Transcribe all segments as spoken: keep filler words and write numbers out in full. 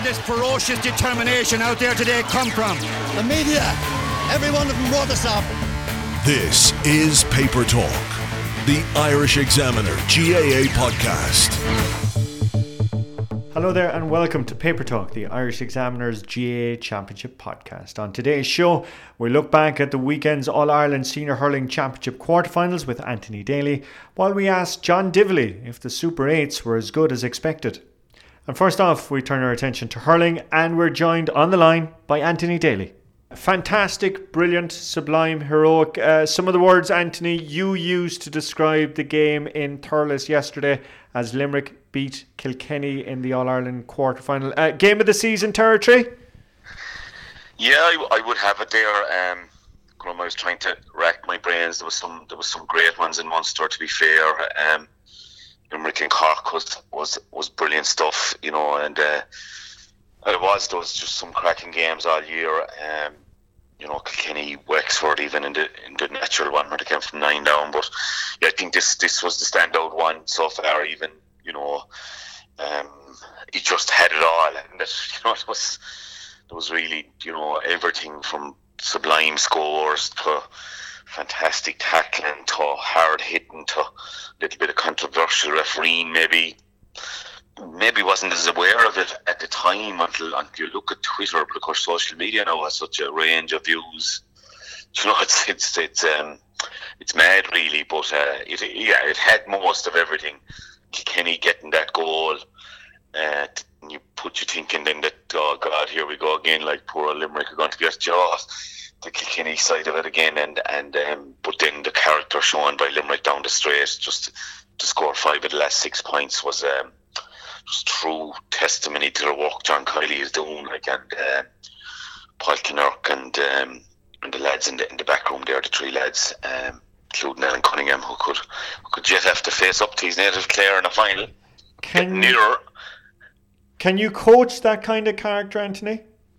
did this ferocious determination out there today come from? The media. Every one of them wrote us up. This is Paper Talk, the Irish Examiner G A A podcast. Hello there and welcome to Paper Talk, the Irish Examiner's G A A Championship podcast. On today's show, we look back at the weekend's All-Ireland Senior Hurling Championship quarterfinals with Anthony Daly, while we ask John Dively if the Super eights were as good as expected. And first off, we turn our attention to hurling, and we're joined on the line by Anthony Daly. Fantastic, brilliant, sublime, heroic. Uh, some of the words, Anthony, you used to describe the game in Thurles yesterday as Limerick beat Kilkenny in the All-Ireland quarter-final. Uh, game of the season territory? Yeah, I, I would have it there. Um, Graham, I was trying to rack my brains. There was some there was some great ones in Munster, to be fair. Um, Limerick and Cork was, was, was brilliant stuff, you know, and uh, it was, there was just some cracking games all year. Um, you know, Kilkenny, Wexford, even in the in the natural one where they came from nine down. But yeah, I think this this was the standout one so far. Even, you know, um, he just had it all, and it, you know, it was it was really, you know, everything from sublime scores to fantastic tackling to hard hitting to a little bit of controversial refereeing, maybe. Maybe wasn't as aware of it at the time until, until you look at Twitter, but of course social media now has such a range of views. You know, it's it's it's um it's mad really, but uh, it yeah it had most of everything. Kilkenny getting that goal, uh, you put you thinking then that, oh God, here we go again, like poor old Limerick are going to get jaws the Kilkenny side of it again, and and um, but then the character shown by Limerick down the straight, just to score five of the last six points was um. Just true testimony to the work John Kiley is doing, like, and uh, Paul Kinnerk and um, and the lads in the in the back room there, the three lads, um, including Alan Cunningham, who could who could yet have to face up to his native Clare in the final. Can nearer. Can you coach that kind of character, Anthony?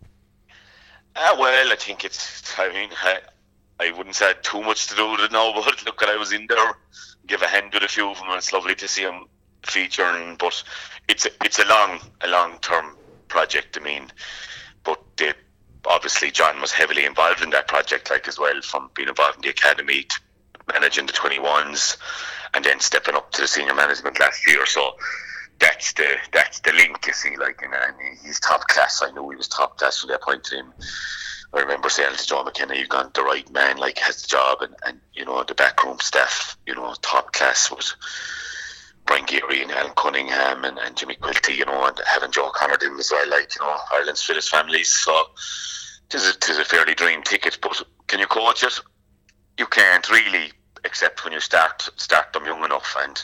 Uh, well, I think it's. I mean, I, I wouldn't say I had too much to do with it now, but look, I was in there, give a hand with a few of them, and it's lovely to see them featuring, but it's a, it's a long a long term project. I mean, but they, obviously John was heavily involved in that project, like, as well, from being involved in the academy to managing the twenty-ones and then stepping up to the senior management last year. So that's the that's the link, you see, like, and, and he's top class. I knew he was top class from that point to him. I remember saying to Joe McKenna, you've got the right man, like, has the job, and, and you know, the backroom staff, you know, top class was Brian Geary and Alan Cunningham and, and Jimmy Quilty, you know, and having Joe Connor in as well, like, you know, Ireland's fittest families. So it is a, it is a fairly dream ticket, but can you coach it? You can't really, except when you start start them young enough. And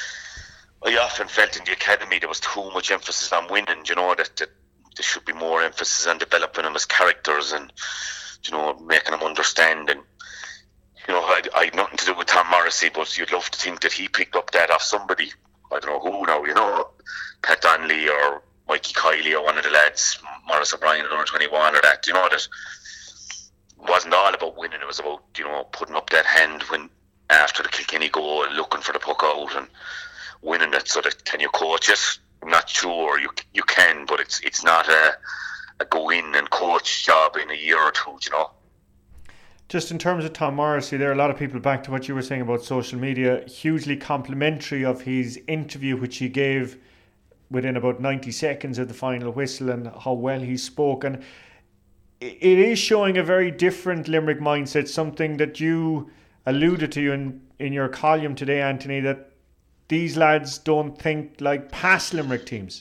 I often felt in the academy there was too much emphasis on winning, you know, that, that there should be more emphasis on developing them as characters and, you know, making them understand. And you know, I, I had nothing to do with Tom Morrissey, but you'd love to think that he picked up that off somebody. I don't know who now, you know, Pat Donnelly or Mikey Kiley or one of the lads, Morris O'Brien at number twenty-one or that, you know, that wasn't all about winning. It was about, you know, putting up that hand when after the Kilkenny goal, looking for the puck out and winning it. So that, can you coach it? I'm not sure. You you can, but it's it's not a, a go in and coach job in a year or two, you know. Just in terms of Tom Morrissey, there are a lot of people, back to what you were saying about social media, hugely complimentary of his interview, which he gave within about ninety seconds of the final whistle, and how well he spoke. And it is showing a very different Limerick mindset, something that you alluded to in, in your column today, Anthony, that these lads don't think like past Limerick teams.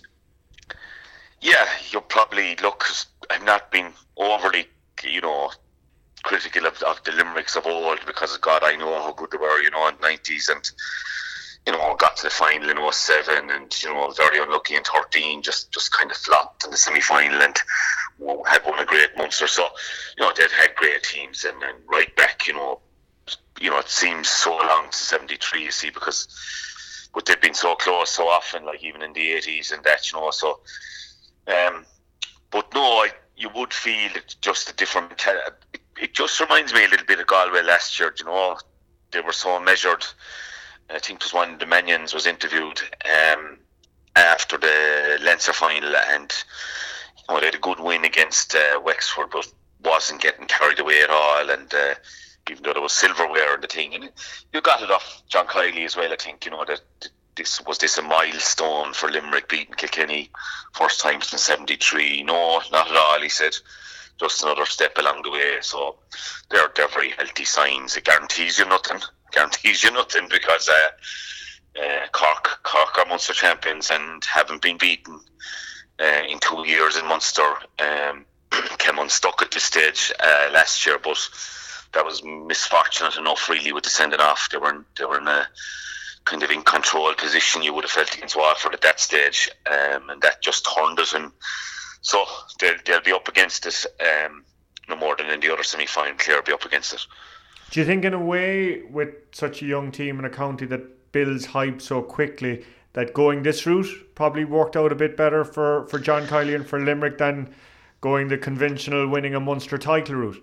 Yeah, you'll probably look, I've not been overly, you know, critical of, of the Limericks of old, because God, I know how good they were, you know, in the nineties, and you know, got to the final in oh seven, and you know, very unlucky in thirteen, just just kind of flopped in the semi-final, and had won a great Munster. So you know, they'd had great teams, and, and right back, you know, you know, it seems so long to seventy-three, you see, because but they've been so close so often, like even in the eighties and that, you know. So um but no, I you would feel it's just a different mentality. It, it just reminds me a little bit of Galway last year, you know. They were so measured. I think it was one of the Manions was interviewed um, after the Leinster final, and oh, they had a good win against uh, Wexford, but wasn't getting carried away at all. And uh, even though there was silverware in the thing, and you got it off John Kiley as well. I think you know that this was this a milestone for Limerick beating Kilkenny first time since seventy-three. No, not at all. He said just another step along the way. So they're they're very healthy signs. It guarantees you nothing. Guarantees you nothing because uh, uh, Cork Cork are Munster champions and haven't been beaten uh, in two years in Munster. Um, came unstuck at this stage uh, last year, but that was misfortunate enough really with the sending off. They were in, they were in a kind of in control position, you would have felt, against Waterford at that stage, um, and that just turned it. And so they'll, they'll be up against it um, no more than in the other semi-final. Clare will be up against it. Do you think in a way with such a young team in a county that builds hype so quickly that going this route probably worked out a bit better for, for John Kiley and for Limerick than going the conventional winning a Munster title route?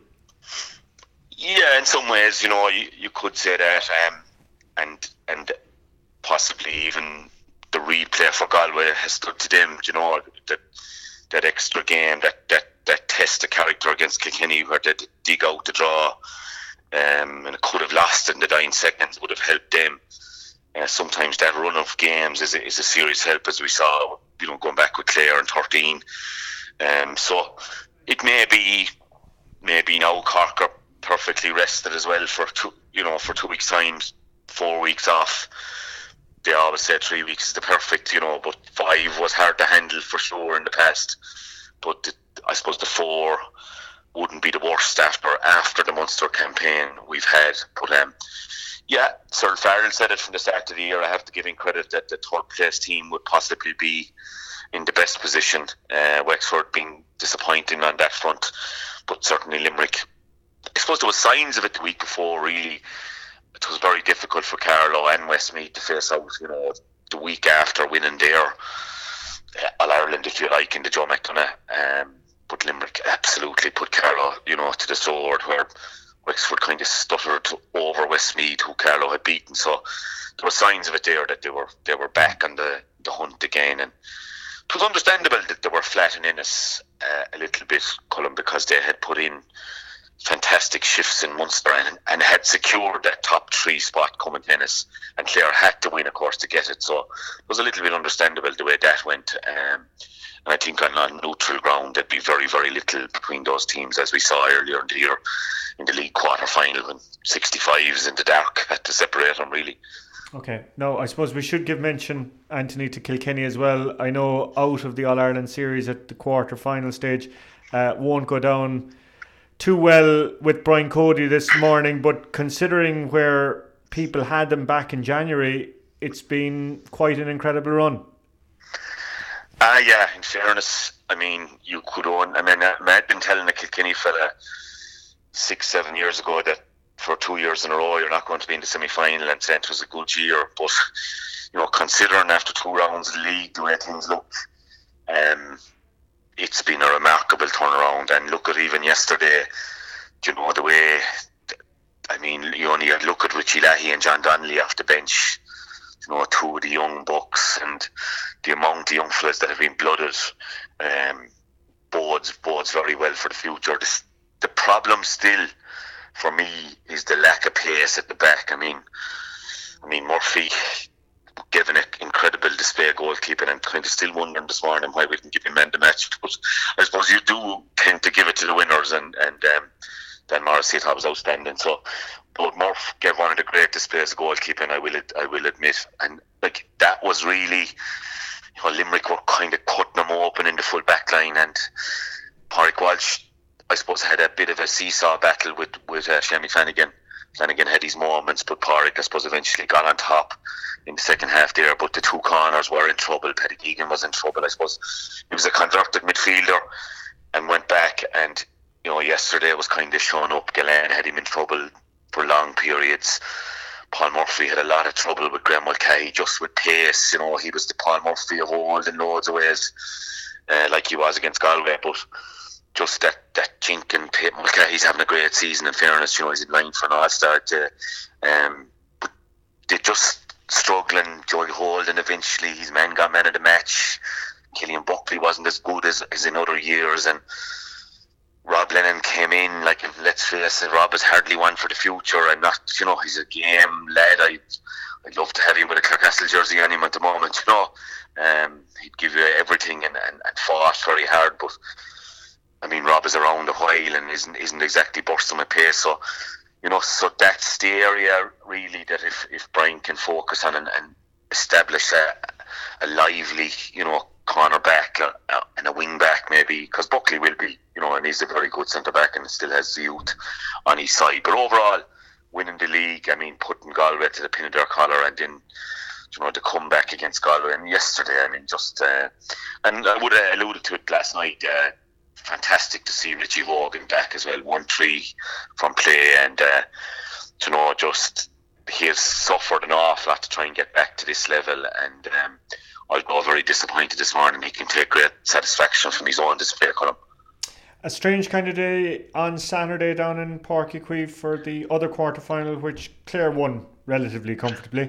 Yeah, in some ways, you know, you, you could say that, um, and and possibly even the replay for Galway has stood to them. You know, that that extra game, that that that test of character against Kilkenny, where they dig out the draw, um, and it could have lost in the dying seconds, would have helped them. Uh, sometimes that run of games is a, is a serious help, as we saw, you know, going back with Clare in thirteen. Um, so it may be, maybe now Cork are perfectly rested as well for two, you know, for two weeks' time, four weeks off. They always say three weeks is the perfect, you know, but five was hard to handle for sure in the past. But the, I suppose the four wouldn't be the worst after after the Munster campaign we've had. But um, yeah, Cyril Farrell said it from the start of the year. I have to give him credit that the third place team would possibly be in the best position. Uh, Wexford being disappointing on that front, but certainly Limerick. I suppose there was signs of it the week before. Really, it was very difficult for Carlow and Westmeath to face out. You know, the week after winning their uh, All Ireland, if you like, in the Joe McDonagh. Um, but Limerick absolutely put Carlow, you know, to the sword, where Wexford kind of stuttered over Westmeath, who Carlow had beaten. So there were signs of it there that they were they were back on the, the hunt again, and it was understandable that they were flat in Ennis uh, a little bit, Colin, because they had put in fantastic shifts in Munster and, and had secured that top three spot coming to Ennis, and Clare had to win, of course, to get it. So it was a little bit understandable the way that went. Um, and I think on, on neutral ground there'd be very, very little between those teams, as we saw earlier in the year in the league quarter final when sixty-fives in the dark had to separate them, really. Okay, now I suppose we should give mention, Anthony, to Kilkenny as well. I know out of the All-Ireland series at the quarter-final stage, uh, won't go down too well with Brian Cody this morning, but considering where people had them back in January, it's been quite an incredible run. Ah, uh, yeah, in fairness, I mean, you could own, I mean, I had been telling the Kilkenny fella six, seven years ago that for two years in a row you're not going to be in the semi-final, and saying it was a good year, but you know, considering after two rounds of the league the way things look, um, it's been a remarkable turnaround. And look at even yesterday, you know, the way, I mean, you only had look at Richie Leahy and John Donnelly off the bench, you know, two of the young bucks, and the amount of young fellas that have been blooded um, bodes bodes very well for the future. This, the problem still for me is the lack of pace at the back. I mean, I mean Murphy given an incredible display of goalkeeping, and kind of still wondering this morning why we didn't give him man the match. But I suppose you do tend to give it to the winners, and and um, Dan Morrissey I thought was outstanding. So, but Murph gave one of the great displays of goalkeeping, I will I will admit, and like that was really, you know, Limerick were kind of cutting them open in the full back line, and Pádraig Walsh, I suppose, had a bit of a seesaw battle with, with uh, Shammy Flanagan. Flanagan had his moments, but Pádraig, I suppose, eventually got on top in the second half there. But the two corners were in trouble. Paddy Deegan was in trouble, I suppose. He was a converted midfielder and went back, and you know, yesterday was kind of showing up. Gillane had him in trouble for long periods. Paul Murphy had a lot of trouble with Graham Mulcahy, just with pace. You know, he was the Paul Murphy of old in loads of ways, uh, like he was against Galway, but just that, that chink and tape. Mulcahy's having a great season, in fairness. You know, he's in line for an all-star. To, um, but they just struggling. Joey Holden eventually, his man got man of the match. Killian Buckley wasn't as good as, as in other years, and Rob Lennon came in, like, let's face it, Rob is hardly one for the future, and not, you know, he's a game lad. I, I'd love to have him with a Clarecastle jersey on him at the moment, you know. Um, he'd give you everything and, and, and fought very hard, but I mean, Rob is around a while and isn't isn't exactly bursting with pace, so, you know, so that's the area really that if, if Brian can focus on and, and establish a, a lively, you know, corner back uh, uh, and a wing back maybe, because Buckley will be, you know, and he's a very good centre back and still has the youth on his side. But overall, winning the league, I mean, putting Galway to the pin of their collar, and then, you know, the comeback against Galway. And yesterday, I mean, just uh, and I would have alluded to it last night. Uh, fantastic to see Richie Hogan back as well, one three from play, and uh, you know, just he has suffered an awful lot to try and get back to this level, and um, I'll go very disappointed this morning. He can take great satisfaction from his own display, Colm. A strange kind of day on Saturday down in Páirc Uí Chaoimh for the other quarter-final, which Clare won relatively comfortably.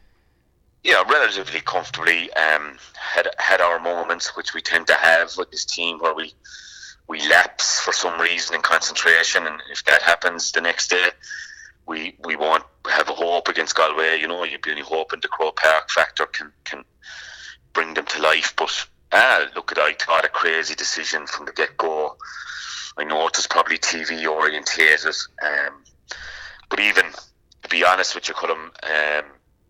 Yeah, relatively comfortably. Um, had had our moments, which we tend to have with this team, where we we lapse for some reason in concentration, and if that happens the next day, we we won't have a hope against Galway. You know, you'd be only hoping the Croke Park factor can can bring them to life. But ah, look at I thought a crazy decision from the get go. I know it was probably T V orientated, um, but even to be honest with you, Colm, um,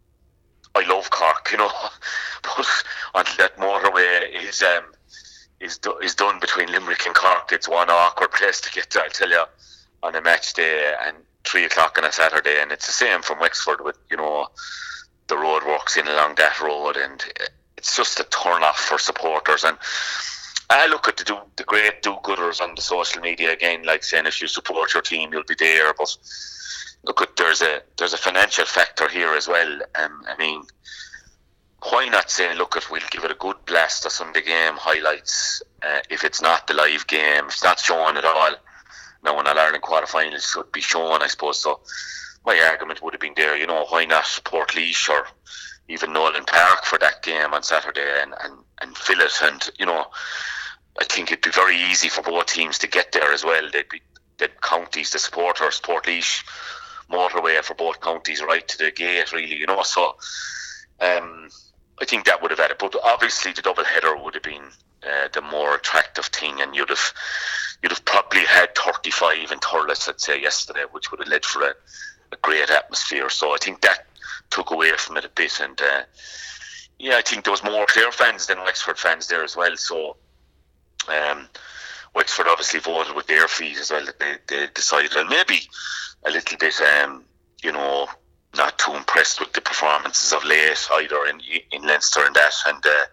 I love Cork, you know, but until that motorway is um, is do, is done between Limerick and Cork, it's one awkward place to get to, I tell you, on a match day and three o'clock on a Saturday, and it's the same from Wexford with, you know, the road works in along that road, and it's just a turn off for supporters. And I look at the do, the great do-gooders on the social media again, like saying if you support your team, you'll be there. But look, at there's a there's a financial factor here as well. Um, I mean, why not say, look, if we'll give it a good blast of Sunday game highlights, uh, if it's not the live game, if it's not shown at all. Now, when All Ireland quarterfinals should be shown, I suppose. So my argument would have been there, you know, why not Portlaoise or even Nolan Park for that game on Saturday, and, and, and fill it. And, you know, I think it'd be very easy for both teams to get there as well. They'd be the counties, the supporters, Portlaoise motorway for both counties right to the gate, really, you know. So um, I think that would have had it. But obviously the double header would have been uh, the more attractive thing, and you'd have you'd have probably had thirty-five in Thurles, I'd say, yesterday, which would have led for a, a great atmosphere. So I think that took away from it a bit. And uh, yeah, I think there was more Clare fans than Wexford fans there as well. So um, Wexford obviously voted with their feet as well, that they, they decided, and maybe a little bit, um, you know, not too impressed with the performances of late either in in Leinster and that. And uh,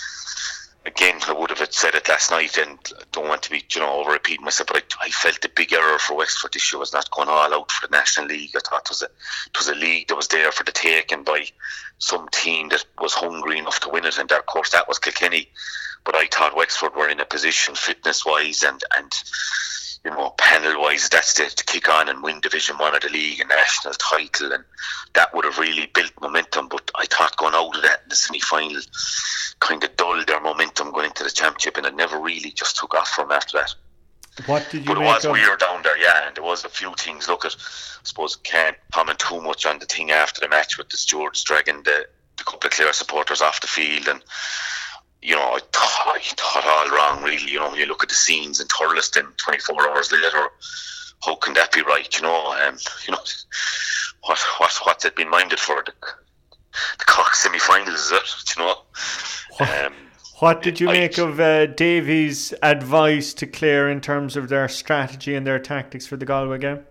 again, I would have said it last night, and I don't want to be, you know, over repeating myself, but I, I felt the big error for Wexford this year was not going all out for the National League. I thought it was a it was a league that was there for the taking by some team that was hungry enough to win it, and that, of course that was Kilkenny. But I thought Wexford were in a position fitness wise and and you know, panel wise, that's to, to kick on and win Division One of the league and national title, and that would have really built momentum. But I thought going out of that in the semi final kind of dulled their momentum going into the championship, and it never really just took off from after that. What did you but it make was of... weird down there, yeah, and there was a few things. Look at, I suppose can't comment too much on the thing after the match with the stewards dragging the, the couple of Clare supporters off the field, and you know, I thought, I thought all wrong, really. You know, you look at the scenes in Thurles, then twenty-four hours later, how can that be right? You know, um, you know, what what what's it been minded for? The, the Cork semi-finals, is it? You know. What, um, what did you I, make of uh, Davies' advice to Clare in terms of their strategy and their tactics for the Galway game?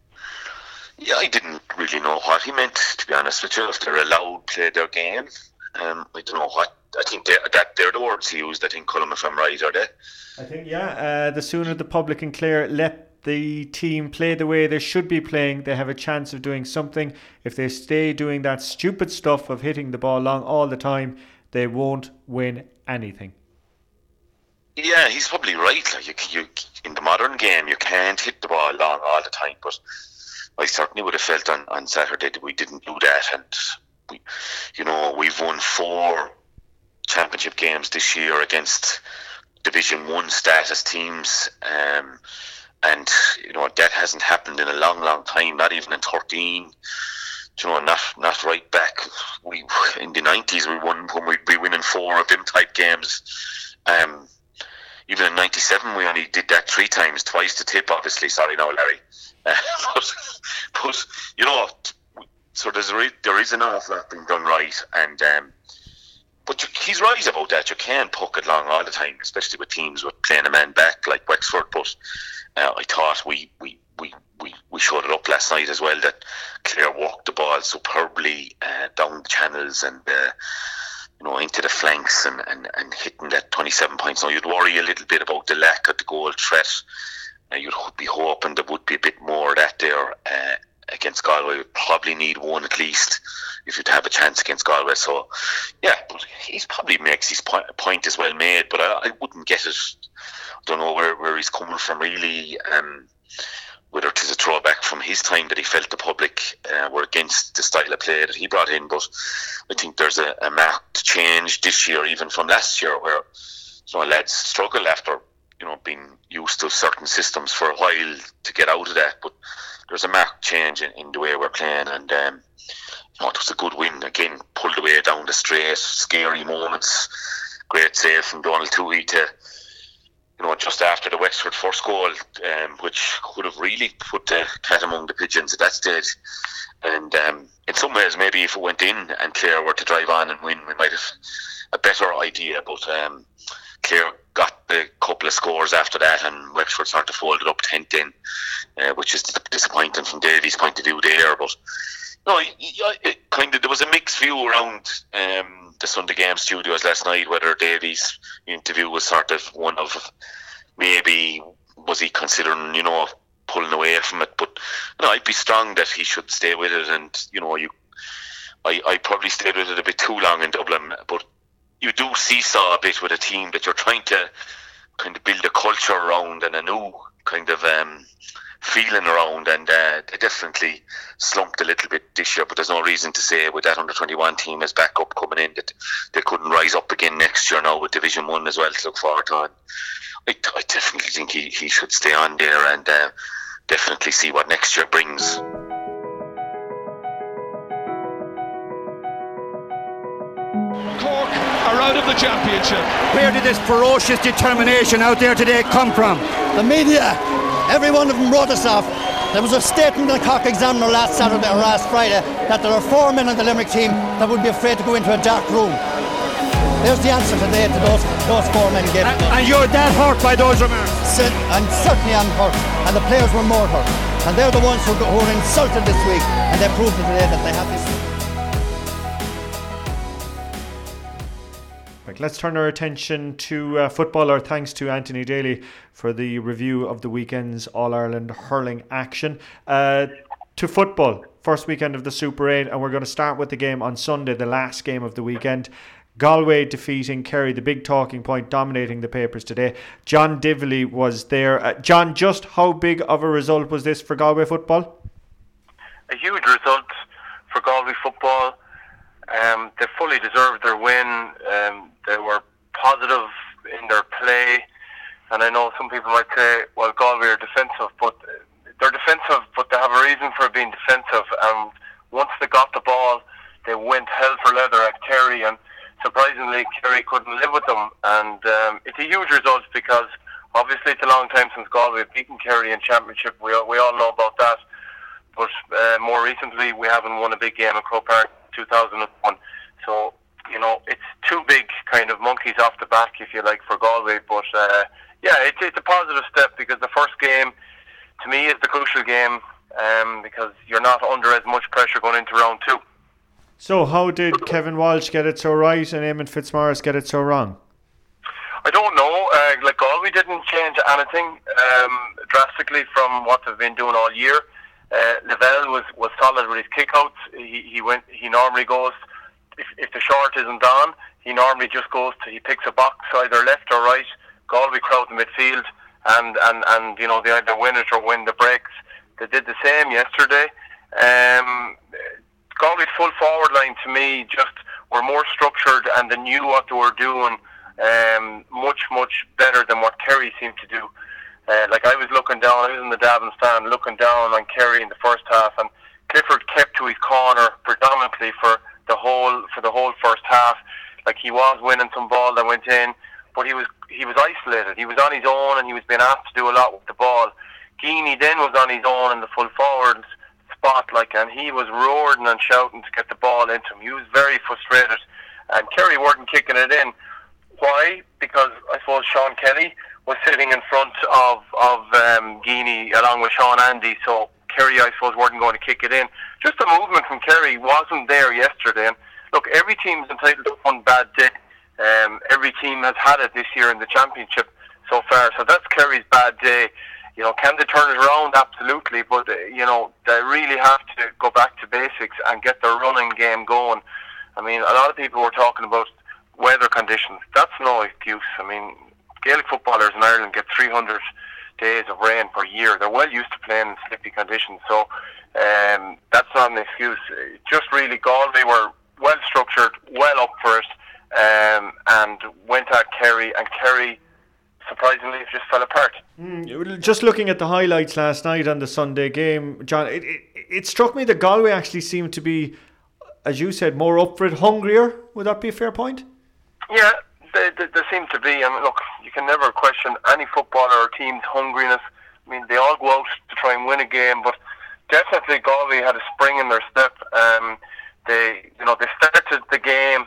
Yeah, I didn't really know what he meant, to be honest with you. If they're allowed to play their game, um, I don't know what. I think they, that they're the words he used, I think, Colm, if I'm right, are they? I think, yeah. Uh, the sooner the public in Clare let the team play the way they should be playing, they have a chance of doing something. If they stay doing that stupid stuff of hitting the ball long all the time, they won't win anything. Yeah, he's probably right. Like you, you, in the modern game, you can't hit the ball long all the time. But I certainly would have felt on, on Saturday that we didn't do that. And, we, you know, we've won four championship games this year against Division One status teams, um, and you know that hasn't happened in a long, long time. Not even in thirteen. You know, not not right back. We in the nineties we won when we'd be winning four of them type games. Um, even in ninety-seven we only did that three times, twice to tip. Obviously, sorry, no, Larry. Uh, but, but you know, so there's a re- there is an awful lot being done right, and um, but you, he's right about that. You can't puck it long all the time, especially with teams with playing a man back like Wexford. But uh, I thought we we. We, we, we showed it up last night as well that Clare walked the ball superbly uh, down the channels and uh, you know into the flanks and, and, and hitting that twenty-seven points. Now you'd worry a little bit about the lack of the goal threat. Uh, you'd be hoping there would be a bit more of that there uh, against Galway. We'd probably need one at least if you'd have a chance against Galway. So yeah, but he probably makes his point, point as well made, but I, I wouldn't get it. I don't know where, where he's coming from really. Um, whether it is a throwback from his time that he felt the public uh, were against the style of play that he brought in, but I think there's a, a marked change this year, even from last year, where you know lads struggle after you know being used to certain systems for a while to get out of that. But there's a marked change in, in the way we're playing, and um, you know, it was a good win again, pulled away down the straight, scary moments, great save from Donald Toohey to. You know, just after the Wexford first goal, um, which could have really put the cat among the pigeons at that stage. And um, in some ways, maybe if it went in and Clare were to drive on and win, we might have a better idea. But um, Clare got the couple of scores after that, and Wexford sort of folded up ten ten, uh, which is disappointing from Davies' point of view there. But no, it kind of there was a mixed view around um, the Sunday Game studios last night, whether Davies' interview was sort of one of maybe was he considering, you know, pulling away from it. But you know, I'd be strong that he should stay with it, and you know, you I, I probably stayed with it a bit too long in Dublin, but you do seesaw a bit with a team that you're trying to kind of build a culture around and a new kind of um, feeling around, and uh, they definitely slumped a little bit this year, but there's no reason to say with that under twenty-one team as backup coming in that they couldn't rise up again next year now with Division one as well to look forward to. And I, I definitely think he, he should stay on there and uh, definitely see what next year brings. Cork are out of the championship. Where did this ferocious determination out there today come from? The media, every one of them wrote us off. There was a statement in the Cork Examiner last Saturday or last Friday that there are four men on the Limerick team that would be afraid to go into a dark room. There's the answer today to those those four men gave. And, and you're that hurt by those remarks? And certainly I'm hurt, and the players were more hurt. And they're the ones who, who were insulted this week, and they proved it today that they have this. Right, let's turn our attention to uh, football. Our thanks to Anthony Daly for the review of the weekend's All-Ireland hurling action. Uh, to football, first weekend of the Super eight, and we're going to start with the game on Sunday, the last game of the weekend. Galway defeating Kerry, the big talking point dominating the papers today. John Divley was there. Uh, John, just how big of a result was this for Galway football? A huge result for Galway football. Um, they fully deserved their win. Um, they were positive in their play, and I know some people might say, well, Galway are defensive, but they're defensive, but they have a reason for being defensive. And once they got the ball, they went hell for leather at Kerry, and surprisingly, Kerry couldn't live with them. And um, it's a huge result because obviously it's a long time since Galway have beaten Kerry in championship. We all, we all know about that. But uh, more recently, we haven't won a big game at Croke Park in two thousand one. So, you know, it's two big kind of monkeys off the back, if you like, for Galway. But uh, yeah, it's, it's a positive step because the first game, to me, is the crucial game um, because you're not under as much pressure going into round two. So how did Kevin Walsh get it so right and Eamon Fitzmaurice get it so wrong? I don't know. Uh, like Galway didn't change anything um, drastically from what they've been doing all year. Uh, Lavelle was, was solid with his kickouts. He he went. He normally goes if if the short isn't on, he normally just goes to he picks a box either left or right. Galway crowd the midfield and, and, and you know they either win it or win the breaks. They did the same yesterday. Um, Galway's full forward line to me just were more structured and they knew what they were doing um, much, much better than what Kerry seemed to do. Uh, like I was looking down, I was in the Davin stand looking down on Kerry in the first half, and Clifford kept to his corner predominantly for the whole for the whole first half. Like he was winning some ball that went in, but he was he was isolated. He was on his own, and he was being asked to do a lot with the ball. Geaney then was on his own in the full forward spot, like, and he was roaring and shouting to get the ball into him. He was very frustrated, and Kerry weren't kicking it in. Why? Because I suppose Sean Kelly was sitting in front of of um, Geaney along with Sean Andy, so Kerry, I suppose, weren't going to kick it in. Just the movement from Kerry wasn't there yesterday. And look, every team's entitled to one bad day. Um, every team has had it this year in the championship so far. So that's Kerry's bad day. You know, can they turn it around? Absolutely. But, uh, you know, they really have to go back to basics and get their running game going. I mean, a lot of people were talking about weather conditions. That's no excuse. I mean, Gaelic footballers in Ireland get three hundred days of rain per year. They're well used to playing in slippy conditions. So um, that's not an excuse. Just really, Galway were well structured, well up for it, um, and went at Kerry, and Kerry, surprisingly, just fell apart. Mm, just looking at the highlights last night on the Sunday game, John, it, it, it struck me that Galway actually seemed to be, as you said, more up for it, hungrier. Would that be a fair point? Yeah, they, they, they seem to be. I mean, look, you can never question any footballer or team's hungriness. I mean, they all go out to try and win a game, but definitely Galway had a spring in their step. Um, they, you know, they started the game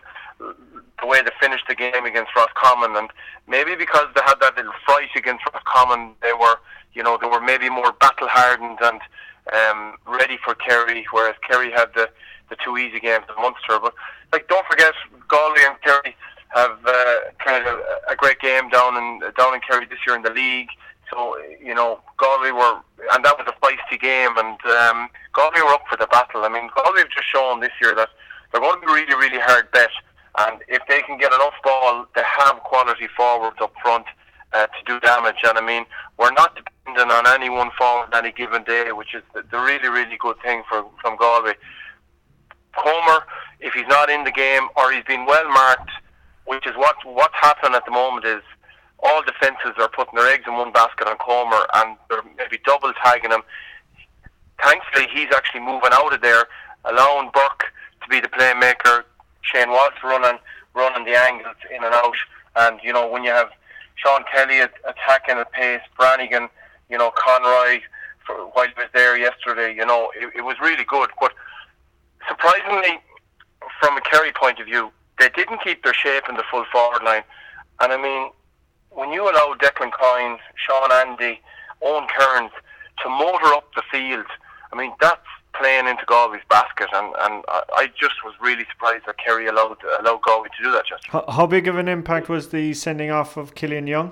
the way they finished the game against Roscommon, and maybe because they had that little fright against Roscommon, they were, you know, they were maybe more battle hardened and um, ready for Kerry, whereas Kerry had the, the two easy games at Munster. But like, don't forget, Galway and Kerry have uh, kind of a, a great game down in down in Kerry this year in the league. So, you know, Galway were, and that was a feisty game, and um, Galway were up for the battle. I mean, Galway have just shown this year that they're going to be really, really hard bet. And if they can get enough ball, they have quality forwards up front uh, to do damage. And I mean, we're not dependent on any one forward any given day, which is the, the really, really good thing for, from Galway. Comer, if he's not in the game or he's been well marked, which is what what's happening at the moment, is all defences are putting their eggs in one basket on Comer, and they're maybe double tagging him. Thankfully, he's actually moving out of there, allowing Burke to be the playmaker. Shane Watts running running the angles in and out, and you know, when you have Sean Kelly attacking at pace, Brannigan, you know, Conroy for, while he was there yesterday, you know, it, it was really good. But surprisingly, from a Kerry point of view, they didn't keep their shape in the full forward line. And I mean, when you allow Declan Coyne, Sean Andy, Owen Kearns to motor up the field, I mean, that's playing into Galway's basket, and, and I just was really surprised that Kerry allowed, allowed Galway to do that. Just how, how big of an impact was the sending off of Killian Young?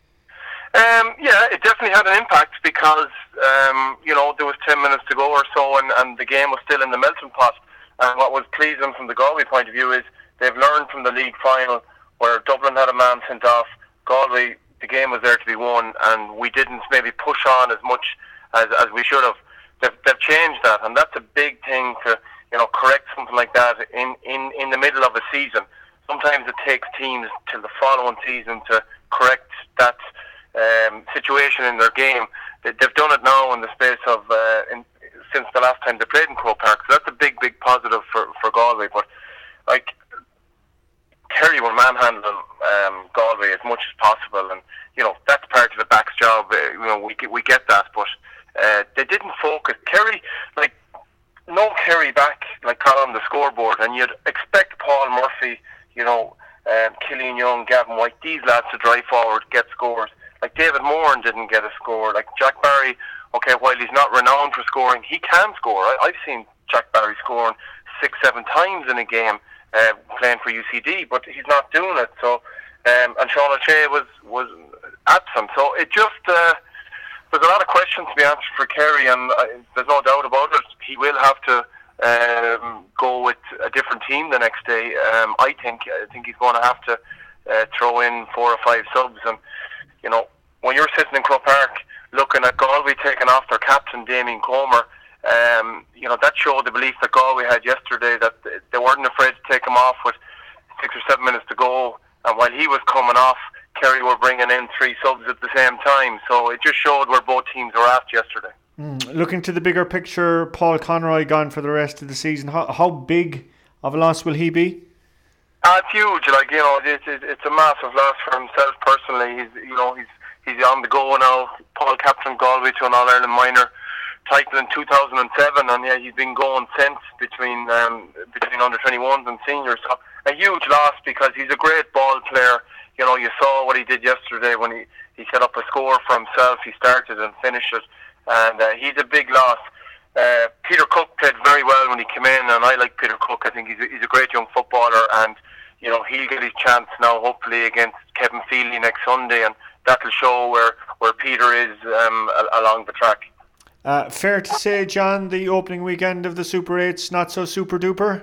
Um, yeah, it definitely had an impact because um, you know, there was ten minutes to go or so, and, and the game was still in the melting pot. And what was pleasing from the Galway point of view is they've learned from the league final where Dublin had a man sent off. Galway, the game was there to be won, and we didn't maybe push on as much as, as we should have. They've, they've changed that, and that's a big thing to, you know, correct something like that in, in, in the middle of a season. Sometimes it takes teams till the following season to correct that um, situation in their game. They, they've done it now in the space of uh, in, since the last time they played in Croke Park, so that's a big, big positive for, for Galway. But like, Kerry were manhandling um, Galway as much as possible, and you know, that's part of the back's job. Uh, you know, we we get that, but uh, they didn't focus. Kerry, like, no Kerry back, like, caught on the scoreboard, and you'd expect Paul Murphy, you know, um, Killian Young, Gavin White, these lads to drive forward, get scores. Like David Moran didn't get a score. Like Jack Barry, okay, while he's not renowned for scoring, he can score. I, I've seen Jack Barry scoring six, seven times in a game uh, playing for U C D, but he's not doing it. So, um, and Sean O'Shea was was absent. So it just uh, there's a lot of questions to be answered for Kerry, and uh, there's no doubt about it. He will have to um, go with a different team the next day. Um, I think I think he's going to have to uh, throw in four or five subs, and you know, when you're sitting in Croke Park looking at Galway taking off their captain Damien Comer, um, you know, that showed the belief that Galway had yesterday, that they weren't afraid to take him off with six or seven minutes to go. And while he was coming off, Kerry were bringing in three subs at the same time. So it just showed where both teams were at yesterday. Mm. Looking to the bigger picture, Paul Conroy gone for the rest of the season. How, how big of a loss will he be? Uh, it's huge. Like, you know, it's, it's a massive loss for himself personally. He's, you know, he's he's on the go now. Paul captained Galway to an All Ireland minor title in two thousand seven, and yeah, he's been going since between um, between under twenty-ones and seniors. So a huge loss, because he's a great ball player. You know, you saw what he did yesterday when he, he set up a score for himself. He started and finished it, and uh, he's a big loss. Uh, Peter Cook played very well when he came in, and I like Peter Cook. I think he's a, he's a great young footballer, and you know, he'll get his chance now, hopefully against Kevin Feely next Sunday, and that'll show where, where Peter is um, along the track. Uh, fair to say, John, the opening weekend of the Super eight's not so super duper?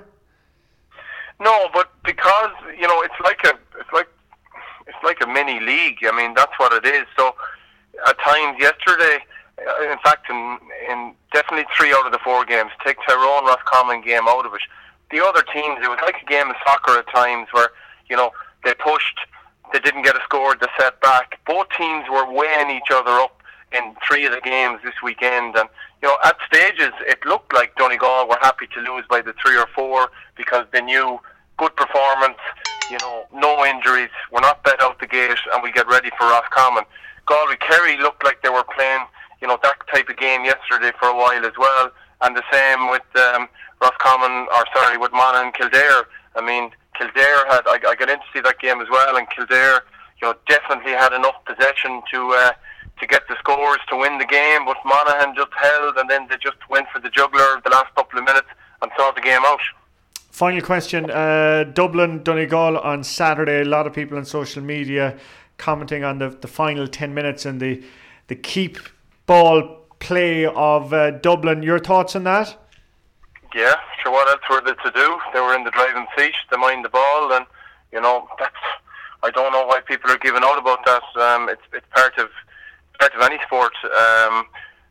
No, but because, you know, it's like a it's like it's like a mini league. I mean, that's what it is. So at times yesterday, in fact, in, in definitely three out of the four games, take Tyrone Roscommon game out of it, the other teams, it was like a game of soccer at times where, you know, they pushed, they didn't get a score, they set back. Both teams were weighing each other up in three of the games this weekend, and you know, at stages it looked like Donegal were happy to lose by the three or four, because they knew good performance, you know, no injuries, we're not bet out the gate, and we get ready for Roscommon. Galway Kerry looked like they were playing, you know, that type of game yesterday for a while as well, and the same with um, Roscommon, or sorry, with Monaghan and Kildare. I mean, Kildare had, I, I got in to see that game as well, and Kildare, you know, definitely had enough possession to uh, to get the scores to win the game, but Monaghan just held, and then they just went for the juggler the last couple of minutes and saw the game out. Final question, uh, Dublin, Donegal on Saturday. A lot of people on social media commenting on the, the final ten minutes and the, the keep ball play of uh, Dublin. Your thoughts on that? Yeah, sure, what else were they to do? They were in the driving seat, they mind the ball, and, you know, that's, I don't know why people are giving out about that. Um, it's, it's part of part of any sport. Um,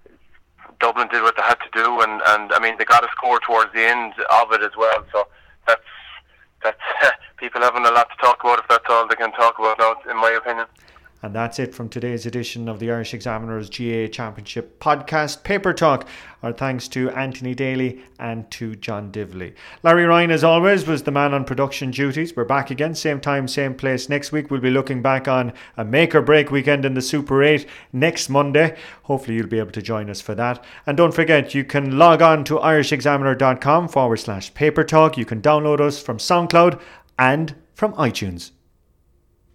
Dublin did what they had to do, and, and I mean, they got a score towards the end of it as well, so that's, that's people having a lot to talk about if that's all they can talk about now, in my opinion. And that's it from today's edition of the Irish Examiner's G A A Championship podcast, Paper Talk. Our thanks to Anthony Daly and to John Divley. Larry Ryan, as always, was the man on production duties. We're back again, same time, same place. Next week, we'll be looking back on a make-or-break weekend in the Super eight next Monday. Hopefully, you'll be able to join us for that. And don't forget, you can log on to irishexaminer.com forward slash Paper Talk. You can download us from SoundCloud and from iTunes.